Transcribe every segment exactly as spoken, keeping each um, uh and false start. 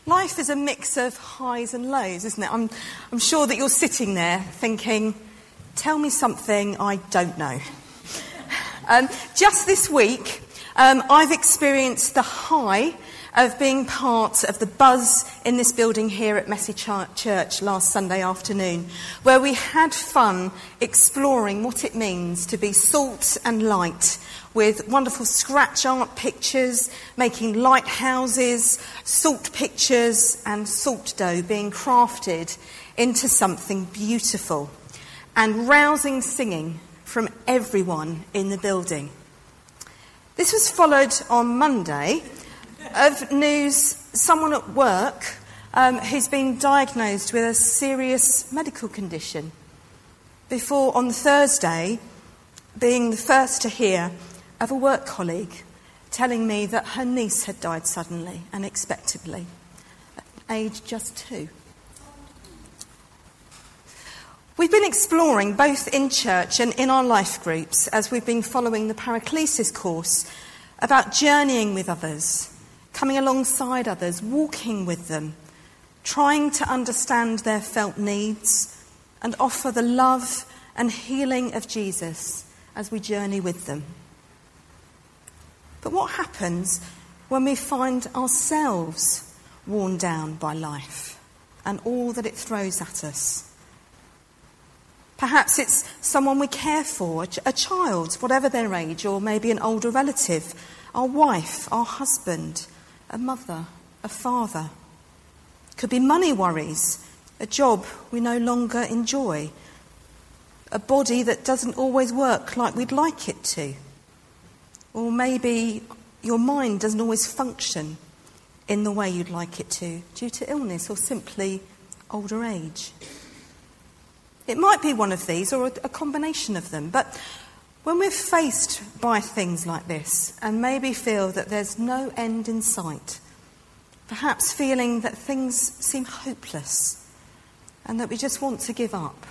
Life is a mix of highs and lows, isn't it? I'm, I'm sure that you're sitting there thinking, tell me something I don't know. Um, just this week, um, I've experienced the high of being part of the buzz in this building here at Messy Church last Sunday afternoon, where we had fun exploring what it means to be salt and light, with wonderful scratch art pictures, making lighthouses, salt pictures and salt dough being crafted into something beautiful, and rousing singing from everyone in the building. This was followed on Monday of news someone at work um, who's been diagnosed with a serious medical condition, before on Thursday being the first to hear of a work colleague telling me that her niece had died suddenly, unexpectedly, at age just two. We've been exploring, both in church and in our life groups, as we've been following the Paraclesis course, about journeying with others, coming alongside others, walking with them, trying to understand their felt needs and offer the love and healing of Jesus as we journey with them. But what happens when we find ourselves worn down by life and all that it throws at us? Perhaps it's someone we care for, a child, whatever their age, or maybe an older relative, our wife, our husband, a mother, a father. It could be money worries, a job we no longer enjoy, a body that doesn't always work like we'd like it to. Or maybe your mind doesn't always function in the way you'd like it to, due to illness or simply older age. It might be one of these or a combination of them, but when we're faced by things like this and maybe feel that there's no end in sight, perhaps feeling that things seem hopeless and that we just want to give up,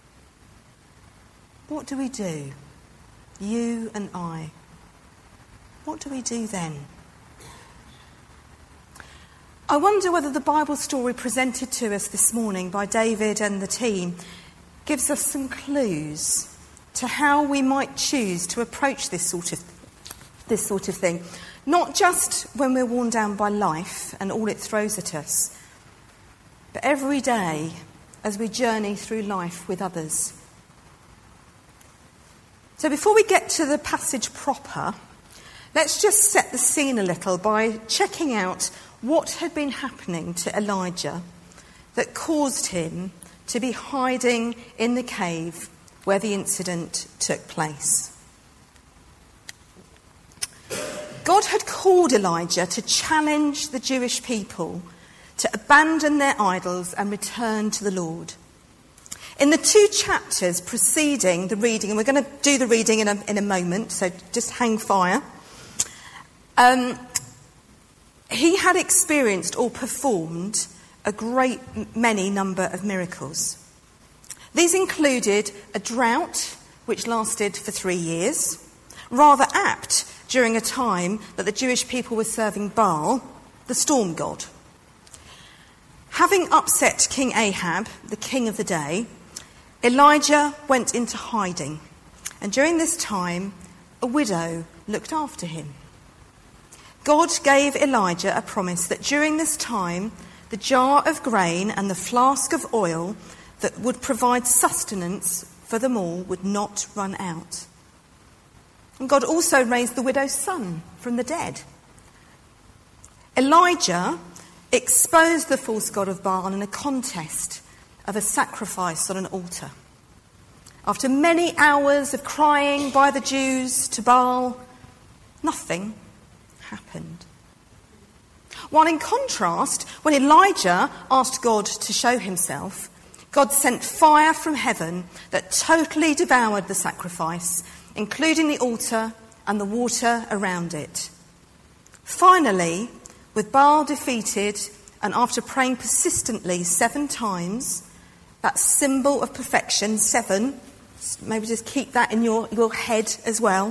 what do we do? You and I. What do we do then? I wonder whether the Bible story presented to us this morning by David and the team gives us some clues to how we might choose to approach this sort of this sort of thing. Not just when we're worn down by life and all it throws at us, but every day as we journey through life with others. So before we get to the passage proper, let's just set the scene a little by checking out what had been happening to Elijah that caused him to be hiding in the cave where the incident took place. God had called Elijah to challenge the Jewish people to abandon their idols and return to the Lord. In the two chapters preceding the reading, and we're going to do the reading in a, in a moment, so just hang fire, um, he had experienced or performed a great many number of miracles. These included a drought which lasted for three years, rather apt during a time that the Jewish people were serving Baal, the storm god. Having upset King Ahab, the king of the day, Elijah went into hiding, and during this time, a widow looked after him. God gave Elijah a promise that during this time, the jar of grain and the flask of oil that would provide sustenance for them all would not run out. And God also raised the widow's son from the dead. Elijah exposed the false god of Baal in a contest of a sacrifice on an altar. After many hours of crying by the Jews to Baal, nothing happened. While in contrast, when Elijah asked God to show himself, God sent fire from heaven that totally devoured the sacrifice, including the altar and the water around it. Finally, with Baal defeated, and after praying persistently seven times, that symbol of perfection, seven, maybe just keep that in your, your head as well.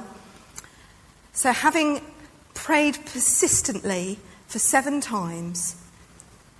So having prayed persistently for seven times,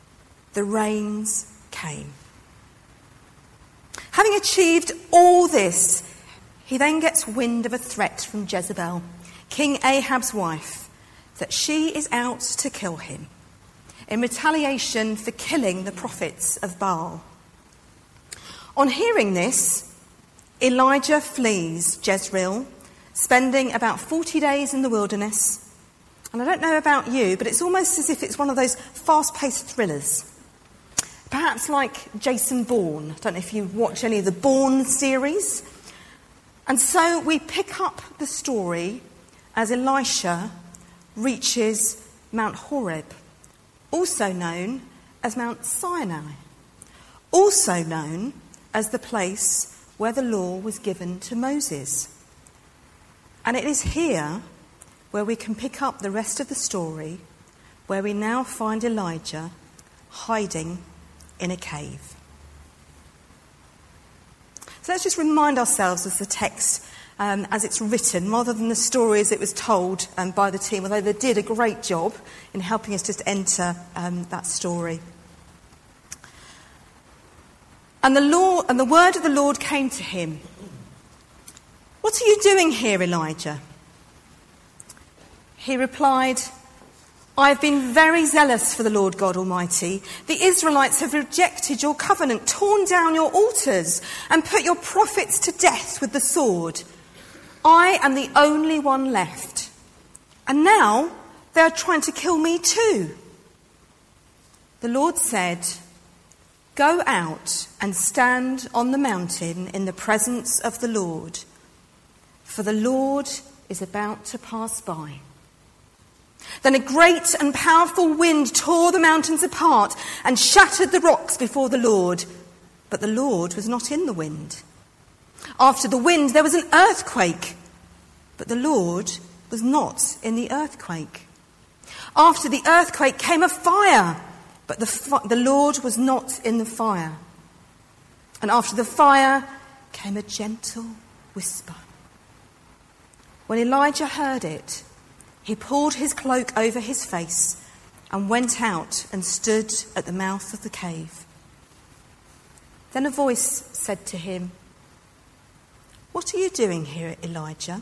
the rains came. Having achieved all this, he then gets wind of a threat from Jezebel, King Ahab's wife, that she is out to kill him in retaliation for killing the prophets of Baal. On hearing this, Elijah flees Jezreel, spending about forty days in the wilderness. And I don't know about you, but it's almost as if it's one of those fast-paced thrillers. Perhaps like Jason Bourne. I don't know if you watch any of the Bourne series. And so we pick up the story as Elisha reaches Mount Horeb, also known as Mount Sinai, also known as the place where the law was given to Moses. And it is here where we can pick up the rest of the story, where we now find Elijah hiding in a cave. So let's just remind ourselves of the text um, as it's written, rather than the story as it was told um, by the team, although they did a great job in helping us just enter um, that story. And the law, and the word of the Lord came to him. "What are you doing here, Elijah?" He replied, "I have been very zealous for the Lord God Almighty. The Israelites have rejected your covenant, torn down your altars, and put your prophets to death with the sword. I am the only one left. And now they are trying to kill me too." The Lord said, "Go out and stand on the mountain in the presence of the Lord, for the Lord is about to pass by." Then a great and powerful wind tore the mountains apart and shattered the rocks before the Lord. But the Lord was not in the wind. After the wind there was an earthquake, but the Lord was not in the earthquake. After the earthquake came a fire, but the, fi- the Lord was not in the fire. And after the fire came a gentle whisper. When Elijah heard it, he pulled his cloak over his face and went out and stood at the mouth of the cave. Then a voice said to him, "What are you doing here, Elijah?"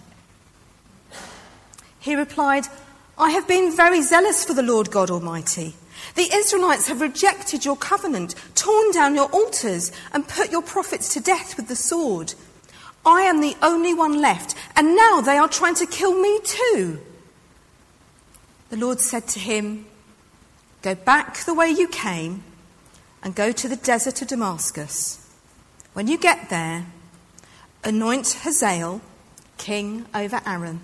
He replied, "I have been very zealous for the Lord God Almighty. The Israelites have rejected your covenant, torn down your altars, and put your prophets to death with the sword. I am the only one left, and now they are trying to kill me too." The Lord said to him, "Go back the way you came and go to the desert of Damascus. When you get there, anoint Hazael king over Aram.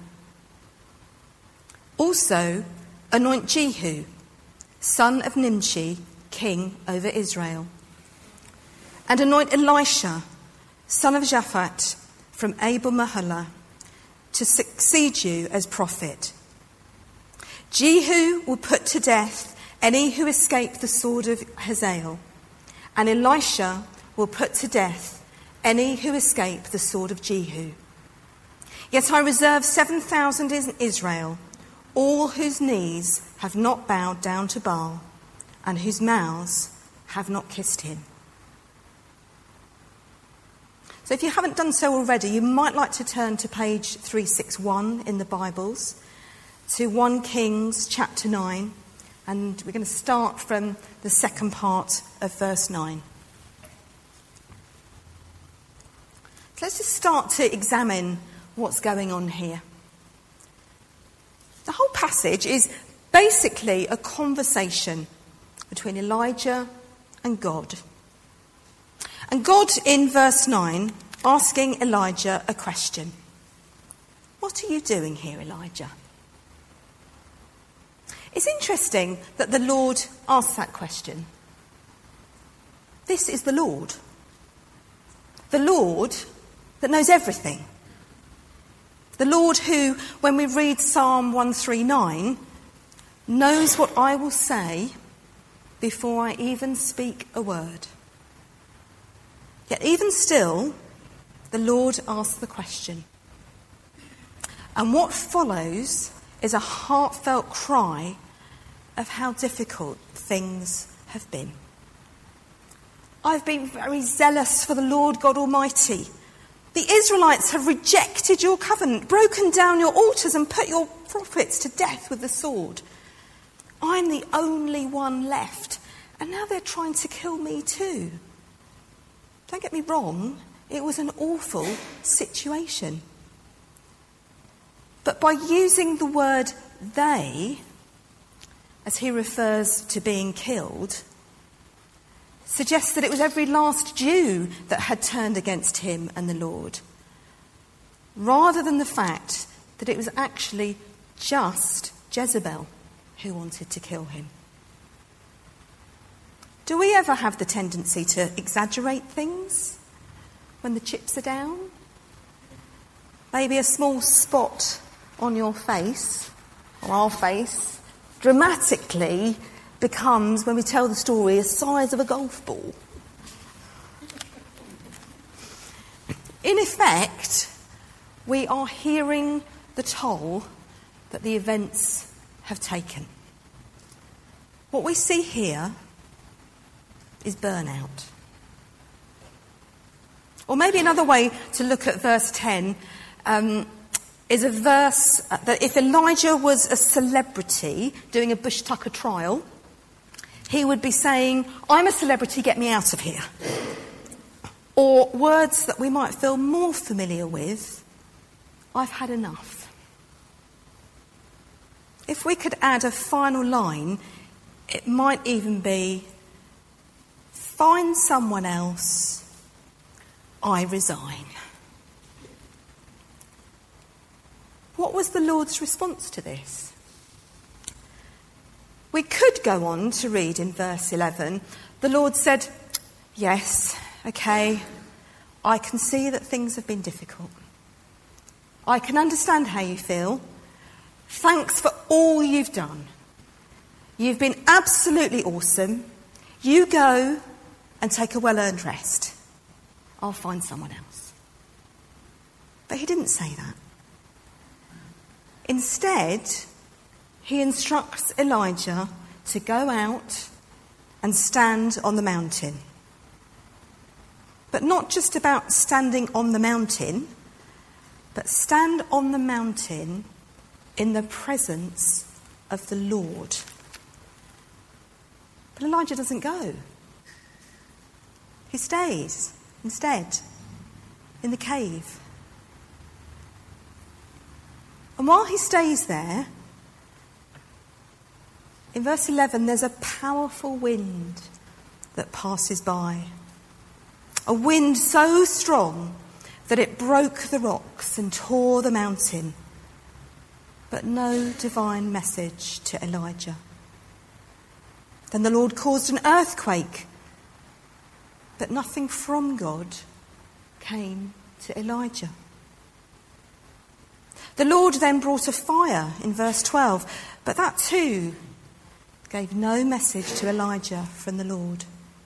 Also anoint Jehu, son of Nimshi, king over Israel. And anoint Elisha, son of Shaphat, from Abel Meholah, to succeed you as prophet. Jehu will put to death any who escape the sword of Hazael, and Elisha will put to death any who escape the sword of Jehu. Yet I reserve seven thousand in Israel, all whose knees have not bowed down to Baal, and whose mouths have not kissed him." So if you haven't done so already, you might like to turn to page three sixty-one in the Bibles, to First Kings chapter nine, and we're going to start from the second part of verse nine. So let's just start to examine what's going on here. The whole passage is basically a conversation between Elijah and God. And God, in verse nine, asking Elijah a question. "What are you doing here, Elijah?" It's interesting that the Lord asks that question. This is the Lord. The Lord that knows everything. The Lord who, when we read Psalm one thirty-nine, knows what I will say before I even speak a word. Yet even still, the Lord asks the question. And what follows is a heartfelt cry of how difficult things have been. I've been very zealous for the Lord God Almighty. The Israelites have rejected your covenant, broken down your altars and put your prophets to death with the sword. I'm the only one left, and now they're trying to kill me too. Don't get me wrong, it was an awful situation. But by using the word they, as he refers to being killed, suggests that it was every last Jew that had turned against him and the Lord, rather than the fact that it was actually just Jezebel who wanted to kill him. Do we ever have the tendency to exaggerate things when the chips are down? Maybe a small spot on your face, or our face, dramatically becomes, when we tell the story, the size of a golf ball. In effect, we are hearing the toll that the events have taken. What we see here is burnout. Or maybe another way to look at verse ten um, is a verse that if Elijah was a celebrity doing a Bush Tucker trial, he would be saying, I'm a celebrity, get me out of here. Or words that we might feel more familiar with, I've had enough. If we could add a final line, it might even be, find someone else, I resign. What was the Lord's response to this? We could go on to read in verse eleven, the Lord said, yes, okay, I can see that things have been difficult. I can understand how you feel. Thanks for all you've done. You've been absolutely awesome. You go and take a well-earned rest. I'll find someone else. But he didn't say that. Instead, he instructs Elijah to go out and stand on the mountain. But not just about standing on the mountain, but stand on the mountain in the presence of the Lord. But Elijah doesn't go. He stays instead in the cave. And while he stays there, in verse eleven, there's a powerful wind that passes by. A wind so strong that it broke the rocks and tore the mountain. But no divine message to Elijah. Then the Lord caused an earthquake, but nothing from God came to Elijah. The Lord then brought a fire in verse twelve, but that too gave no message to Elijah from the Lord.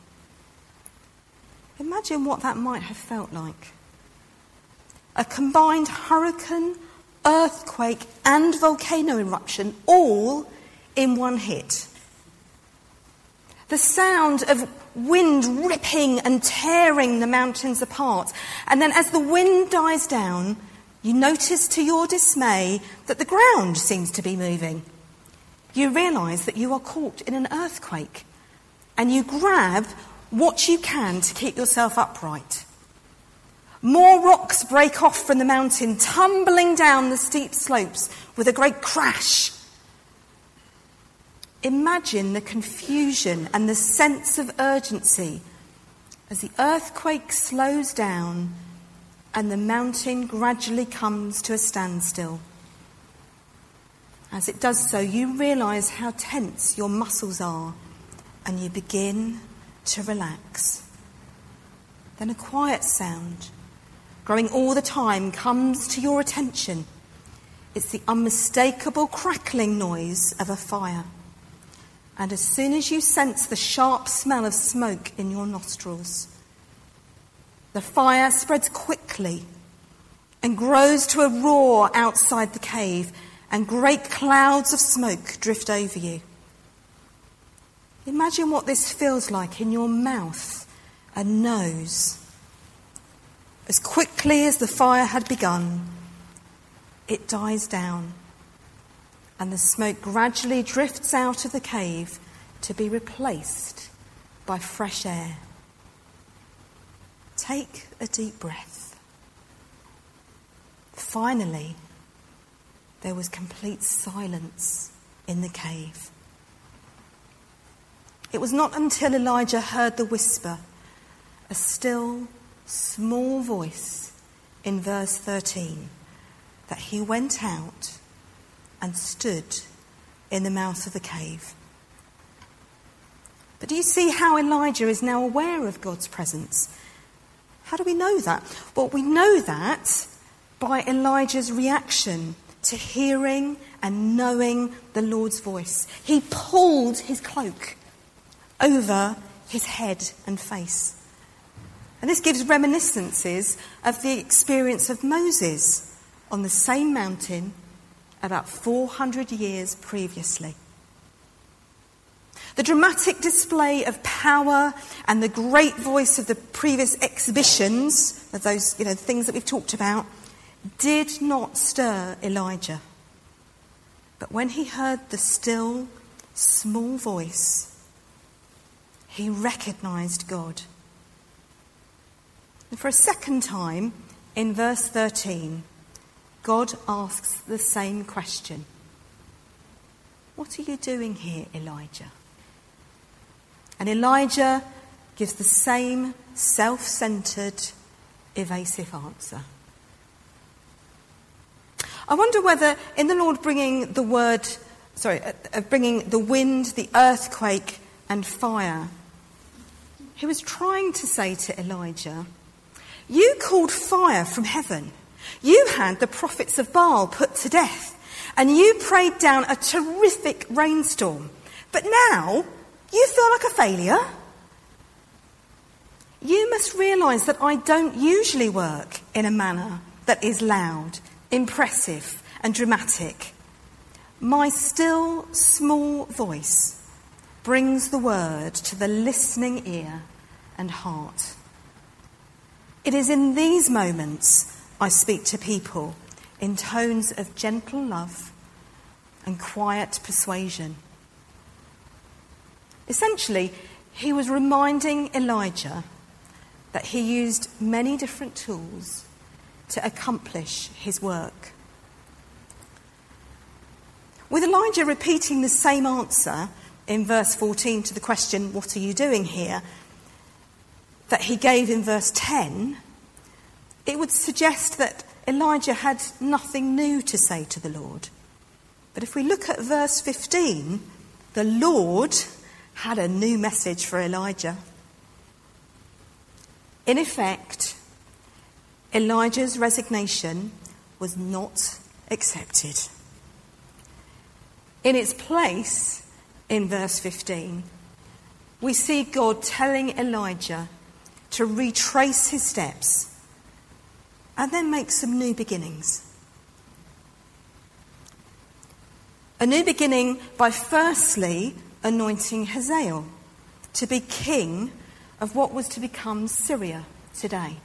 Imagine what that might have felt like. A combined hurricane, earthquake and volcano eruption all in one hit. The sound of wind ripping and tearing the mountains apart. And then as the wind dies down, you notice to your dismay that the ground seems to be moving. You realise that you are caught in an earthquake, and you grab what you can to keep yourself upright. More rocks break off from the mountain, tumbling down the steep slopes with a great crash. Imagine the confusion and the sense of urgency as the earthquake slows down and the mountain gradually comes to a standstill. As it does so, you realise how tense your muscles are and you begin to relax. Then a quiet sound, growing all the time, comes to your attention. It's the unmistakable crackling noise of a fire. And as soon as you sense the sharp smell of smoke in your nostrils, the fire spreads quickly and grows to a roar outside the cave, and great clouds of smoke drift over you. Imagine what this feels like in your mouth and knows. As quickly as the fire had begun, it dies down, and the smoke gradually drifts out of the cave to be replaced by fresh air. Take a deep breath. Finally, there was complete silence in the cave. It was not until Elijah heard the whisper, a still, small voice in verse thirteen, that he went out and stood in the mouth of the cave. But do you see how Elijah is now aware of God's presence? How do we know that? Well, we know that by Elijah's reaction to hearing and knowing the Lord's voice. He pulled his cloak over his head and face. And this gives reminiscences of the experience of Moses on the same mountain about four hundred years previously. The dramatic display of power and the great voice of the previous exhibitions of those, you know, things that we've talked about did not stir Elijah. But when he heard the still, small voice, he recognised God. And for a second time, in verse thirteen, God asks the same question. What are you doing here, Elijah? And Elijah gives the same self-centred, evasive answer. I wonder whether in the Lord bringing the word, sorry, uh, bringing the wind, the earthquake and fire, he was trying to say to Elijah, you called fire from heaven. You had the prophets of Baal put to death, and you prayed down a terrific rainstorm. But now you feel like a failure. You must realise that I don't usually work in a manner that is loud, impressive and dramatic. My still, small voice brings the word to the listening ear and heart. It is in these moments I speak to people in tones of gentle love and quiet persuasion. Essentially, he was reminding Elijah that he used many different tools to accomplish his work. With Elijah repeating the same answer in verse fourteen to the question, what are you doing here, that he gave in verse ten, it would suggest that Elijah had nothing new to say to the Lord. But if we look at verse fifteen, the Lord had a new message for Elijah. In effect, Elijah's resignation was not accepted. In its place, in verse fifteen, we see God telling Elijah to retrace his steps and then make some new beginnings. A new beginning by firstly anointing Hazael to be king of what was to become Syria today.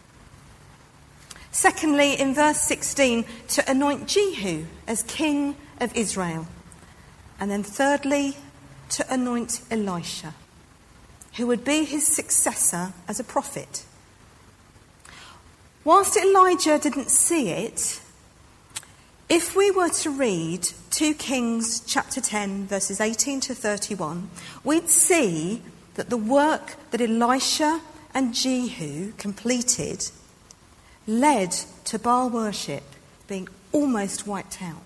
Secondly, in verse sixteen, to anoint Jehu as king of Israel. And then thirdly, to anoint Elisha, who would be his successor as a prophet. Whilst Elijah didn't see it, if we were to read two Kings chapter ten, verses eighteen to thirty-one, we'd see that the work that Elisha and Jehu completed led to Baal worship being almost wiped out.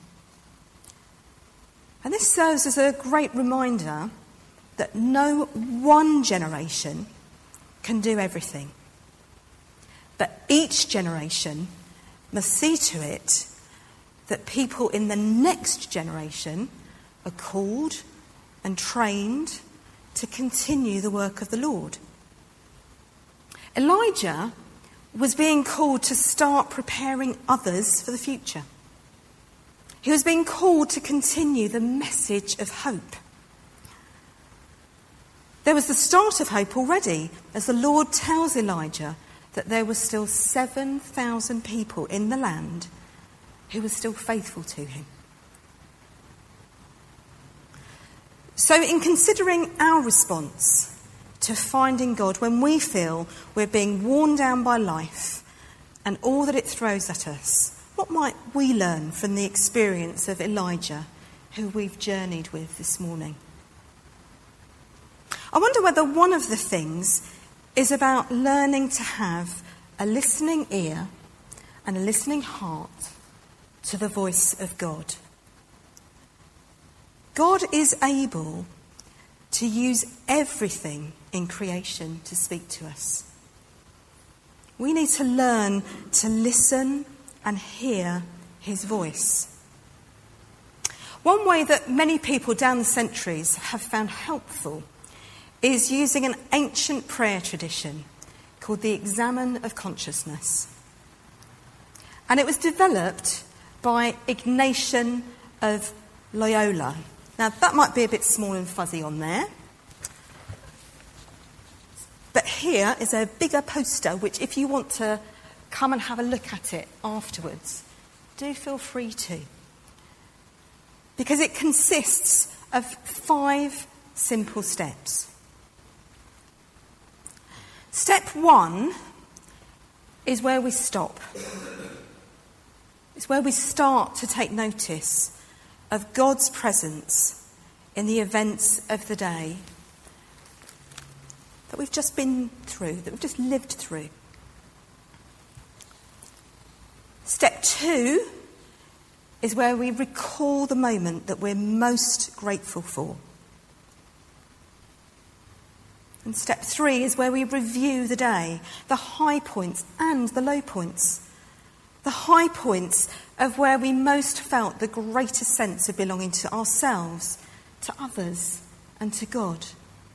And this serves as a great reminder that no one generation can do everything. But each generation must see to it that people in the next generation are called and trained to continue the work of the Lord. Elijah was being called to start preparing others for the future. He was being called to continue the message of hope. There was the start of hope already, as the Lord tells Elijah that there were still seven thousand people in the land who were still faithful to him. So in considering our response to finding God when we feel we're being worn down by life and all that it throws at us, what might we learn from the experience of Elijah, who we've journeyed with this morning? I wonder whether one of the things is about learning to have a listening ear and a listening heart to the voice of God. God is able to use everything in creation to speak to us. We need to learn to listen and hear his voice. One way that many people down the centuries have found helpful is using an ancient prayer tradition called the Examen of Consciousness. And it was developed by Ignatian of Loyola. Now, that might be a bit small and fuzzy on there. But here is a bigger poster, which if you want to come and have a look at it afterwards, do feel free to. Because it consists of five simple steps. Step one is where we stop. It's where we start to take notice of God's presence in the events of the day that we've just been through, that we've just lived through. Step two is where we recall the moment that we're most grateful for. And step three is where we review the day, the high points and the low points. The high points of where we most felt the greatest sense of belonging to ourselves, to others, and to God.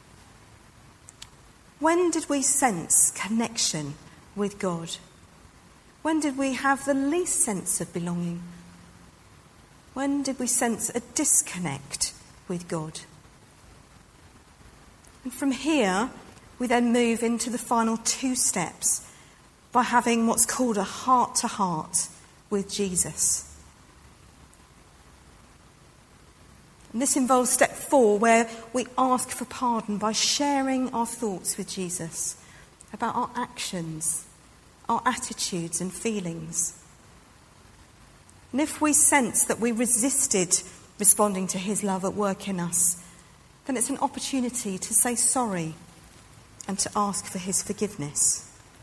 When did we sense connection with God? When did we have the least sense of belonging? When did we sense a disconnect with God? And from here, we then move into the final two steps by having what's called a heart-to-heart with Jesus. And this involves step four, where we ask for pardon by sharing our thoughts with Jesus about our actions, our attitudes and feelings. And if we sense that we resisted responding to his love at work in us, then it's an opportunity to say sorry and to ask for his forgiveness.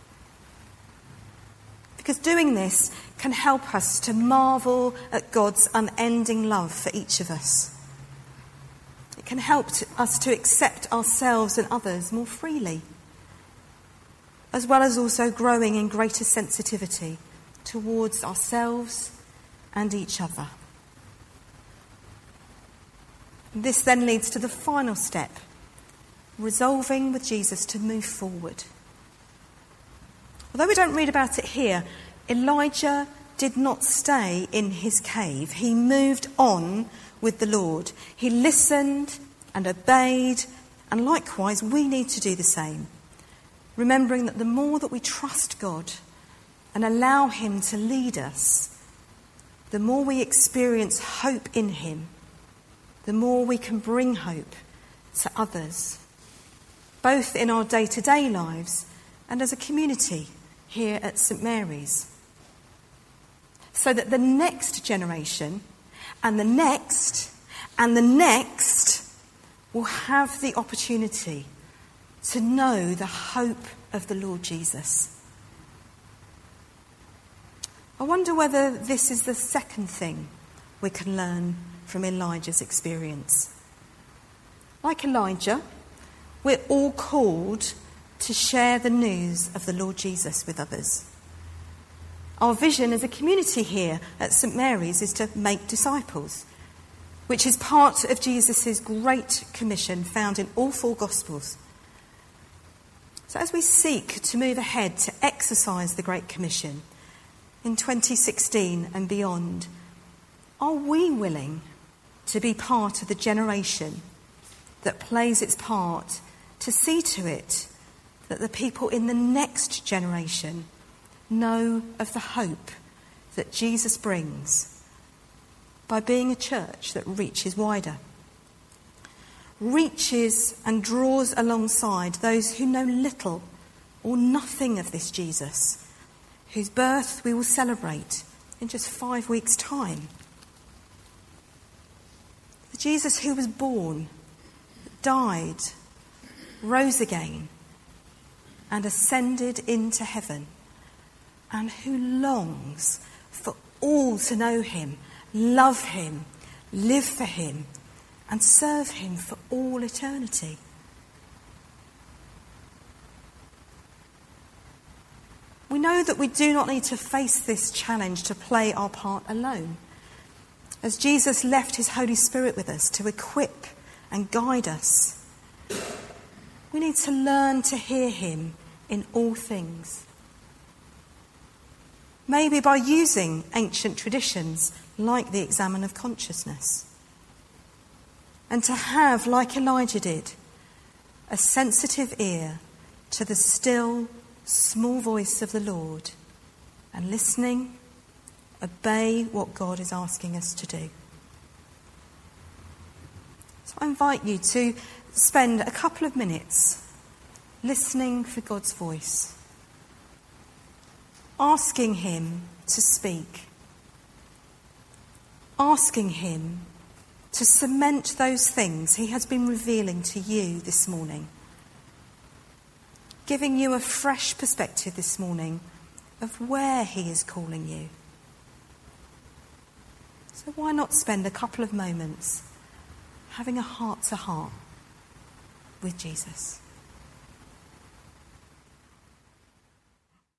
Because doing this can help us to marvel at God's unending love for each of us. It can help to, us to accept ourselves and others more freely, as well as also growing in greater sensitivity towards ourselves and each other. This then leads to the final step, resolving with Jesus to move forward. Although we don't read about it here, Elijah did not stay in his cave. He moved on with the Lord. He listened and obeyed, and likewise we need to do the same, remembering that the more that we trust God and allow him to lead us, the more we experience hope in him, the more we can bring hope to others, both in our day-to-day lives and as a community here at St Mary's, so that the next generation and the next and the next will have the opportunity to know the hope of the Lord Jesus. I wonder whether this is the second thing we can learn from Elijah's experience. Like Elijah, we're all called to share the news of the Lord Jesus with others. Our vision as a community here at St Mary's is to make disciples, which is part of Jesus' Great Commission found in all four Gospels. So as we seek to move ahead to exercise the Great Commission in twenty sixteen and beyond, are we willing to be part of the generation that plays its part to see to it that the people in the next generation know of the hope that Jesus brings by being a church that reaches wider, reaches and draws alongside those who know little or nothing of this Jesus, whose birth we will celebrate in just five weeks' time. The Jesus who was born, died, rose again, and ascended into heaven, and who longs for all to know him, love him, live for him, and serve him for all eternity. We know that we do not need to face this challenge to play our part alone, as Jesus left his Holy Spirit with us to equip and guide us. We need to learn to hear him in all things. Maybe by using ancient traditions like the Examen of Consciousness. And to have, like Elijah did, a sensitive ear to the still, small voice of the Lord, and listening, obey what God is asking us to do. So I invite you to spend a couple of minutes listening for God's voice, asking him to speak, asking him to cement those things he has been revealing to you this morning, giving you a fresh perspective this morning of where he is calling you. So why not spend a couple of moments having a heart-to-heart with Jesus?